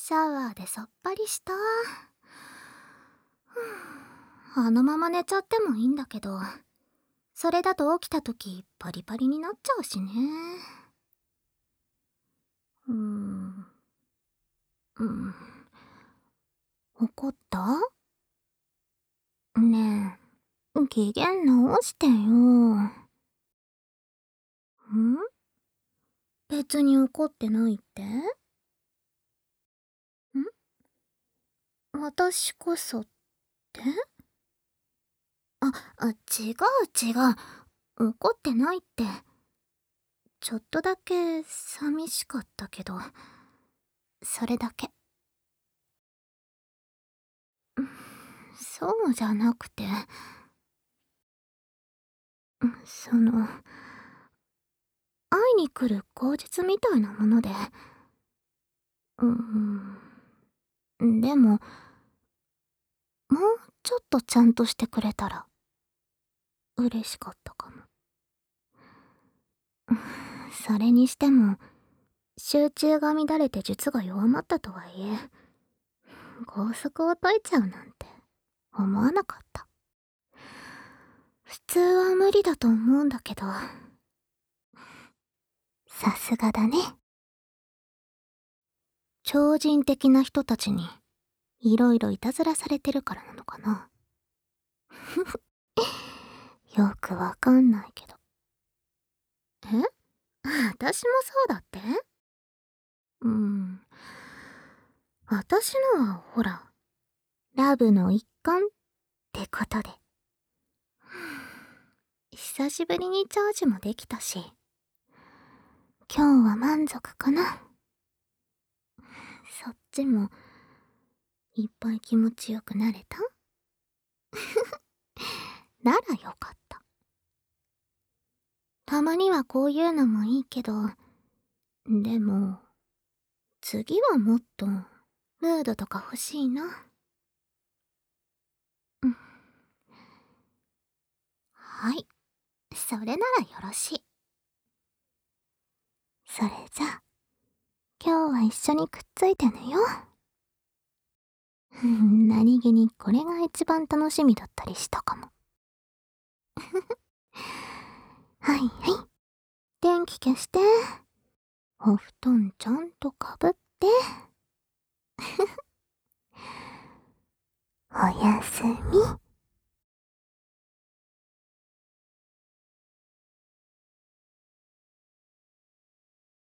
シャワーでさっぱりした。あのまま寝ちゃってもいいんだけど、それだと起きた時パリパリになっちゃうしね。うーん。うん。怒った？ねえ、機嫌直してよ。ん？別に怒ってないって？私こそって？違う違う。怒ってないって。ちょっとだけ寂しかったけど、それだけ。そうじゃなくて、会いに来る口実みたいなもので。でも、もうちょっとちゃんとしてくれたら、嬉しかったかも。それにしても、集中が乱れて術が弱まったとはいえ、拘束を解いちゃうなんて、思わなかった。普通は無理だと思うんだけど、さすがだね。超人的な人たちに、いろいろいたずらされてるからなのかな。よくわかんないけど。え？私もそうだって？私のはほら、ラブの一環ってことで。久しぶりにチャージもできたし、今日は満足かな。そっちも、いっぱい気持ちよくなれた？ならよかった。たまにはこういうのもいいけど、でも、次はもっと、ムードとか欲しいな。はい。それならよろしい。それじゃあ、今日は一緒にくっついて寝よう。何気にこれが一番楽しみだったりしたかも。はいはい。電気消して。お布団ちゃんとかぶって。おやすみ。